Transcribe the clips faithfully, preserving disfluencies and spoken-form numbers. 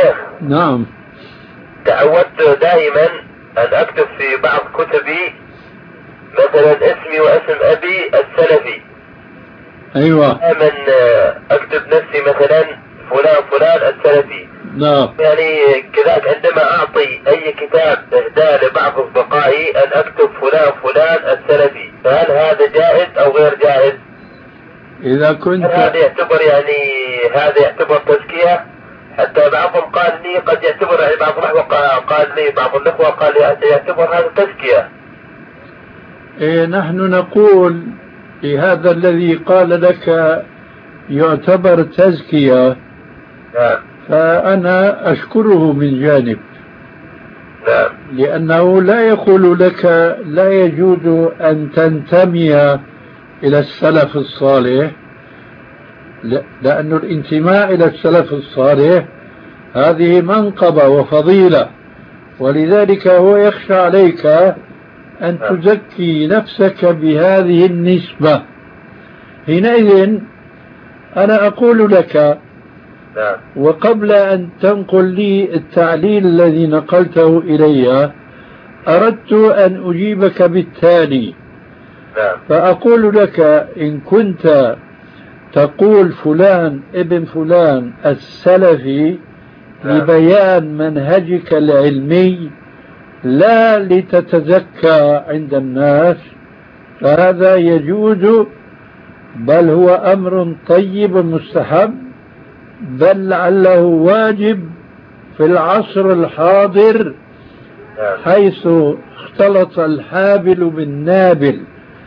شيخ. نعم. تعودت دائما أن أكتب في بعض كتبي مثلا اسمي واسم أبي السلفي. أيوة. دائما أكتب نفسي مثلا فلان فلان السلفي. نعم. يعني كذلك عندما أعطي أي كتاب إهداء لبعض أصدقائي أن أكتب فلان فلان السلفي، فهل هذا جائز أو غير جائز؟ إذا كنت هل هذا يعتبر يعني هذا يعتبر تزكية؟ حتى بعضهم قال لي قد يعتبر، يعني بعض الأخوة قال لي بعض الأخوة قال لي يعتبر هذا تزكية. إيه، نحن نقول لهذا الذي قال لك يعتبر تزكية. نعم. فأنا أشكره من جانب. نعم. لأنه لا يقول لك لا يجوز أن تنتمي إلى السلف الصالح، لأن الانتماء إلى السلف الصالح هذه منقبة وفضيلة، ولذلك هو يخشى عليك أن تزكي نفسك بهذه النسبة. حينئذ أنا أقول لك، وقبل أن تنقل لي التعليل الذي نقلته إلي أردت أن أجيبك بالتالي، فأقول لك إن كنت تقول فلان ابن فلان السلفي لبيان منهجك العلمي لا لتتزكى عند الناس، فهذا يجوز، بل هو أمر طيب مستحب، بل لعله واجب في العصر الحاضر حيث اختلط الحابل بالنابل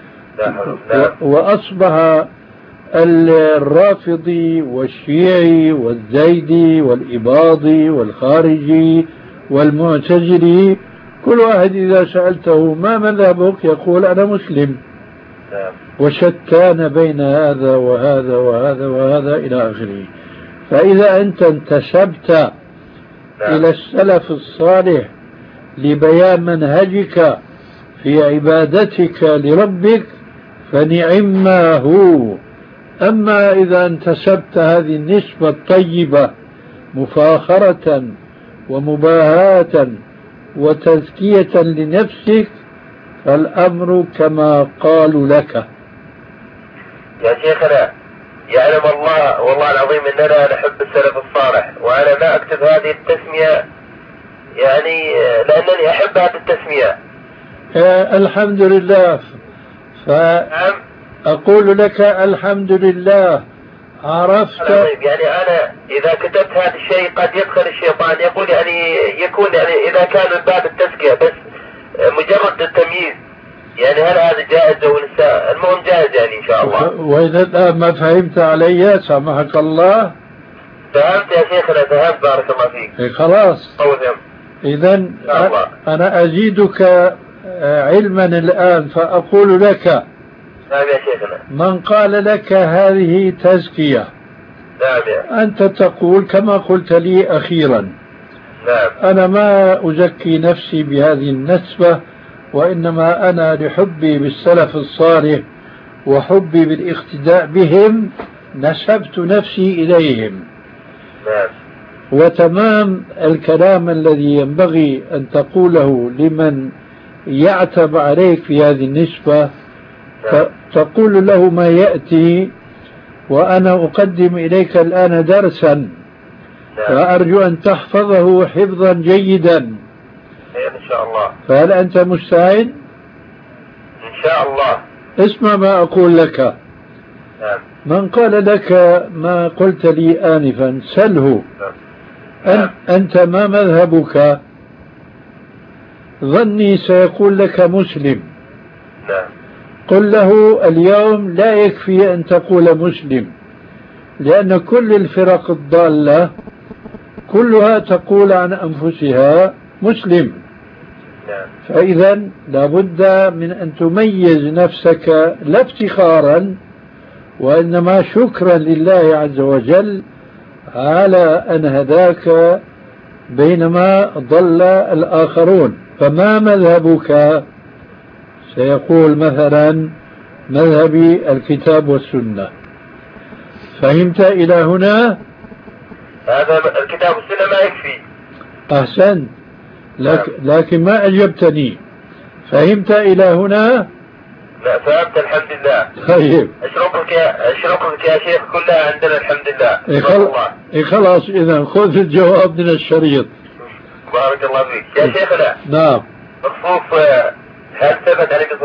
وأصبح الرافضي والشيعي والزيدي والإباضي والخارجي والمعتزلي كل واحد إذا سألته ما مذهبك يقول أنا مسلم، وشتان بين هذا وهذا وهذا وهذا إلى آخره. فإذا أنت انتسبت إلى السلف الصالح لبيان منهجك في عبادتك لربك فنعم ما هو. أما إذا انتسبت هذه النسبة الطيبة مفاخرة ومباهاة وتزكية لنفسك فالأمر كما قالوا لك. يا شيخنا يعلم الله والله العظيم أننا نحب السلف الصالح، وأنا ما أكتب هذه التسمية يعني لأنني أحب هذه التسمية. آه الحمد لله. فأقول لك الحمد لله عرفت. يعني أنا إذا كتبت هذا الشيء قد يدخل الشيطان يقول يعني يكون يعني إذا كان من باب التزكية بس مجرد التمييز، يعني هل هذا جائز أو لسه؟ المهم جائز يعني إن شاء الله. وإذا الآن ما فهمت علي سامحك الله. فهمت يا شيخنا، فهمت بارك الله فيك. إيه خلاص. إذا أنا أزيدك علما الآن فأقول لك نعم يا شيخنا. من قال لك هذه تزكية نعم يا. أنت تقول كما قلت لي أخيرا نعم. أنا ما أزكي نفسي بهذه النسبة، وإنما أنا لحبي بالسلف الصالح وحبي بالاقتداء بهم نسبت نفسي إليهم. نعم. وتمام الكلام الذي ينبغي أن تقوله لمن يعتب عليك في هذه النسبة تقول له ما يأتي، وأنا أقدم إليك الآن درسا وأرجو أن تحفظه حفظا جيدا إن شاء الله. فهل أنت مستعد؟ إن شاء الله. اسمع ما أقول لك. نعم. من قال لك ما قلت لي آنفا سله نعم. أنت ما مذهبك؟ ظني سيقول لك مسلم. نعم. قل له اليوم لا يكفي أن تقول مسلم، لأن كل الفرق الضالة كلها تقول عن أنفسها مسلم. نعم. فإذا لابد من أن تميز نفسك لا افتخارا وإنما شكرا لله عز وجل على أن هداك بينما ضل الآخرون. فما مذهبك؟ سيقول مثلا مذهبي الكتاب والسنة. فهمت إلى هنا؟ هذا الكتاب والسنة ما يكفي. أحسن، لكن, لكن ما أجبتني. فهمت إلى هنا؟ لا فهمت الحمد لله. طيب اشربك يا اشربك يا شيخ كلها عندنا الحمد لله. إيه خل... إيه خلاص إذا خذ الجواب من الشريط. بارك الله فيك يا شيخنا. نعم. بخصوص هل ثبت عليك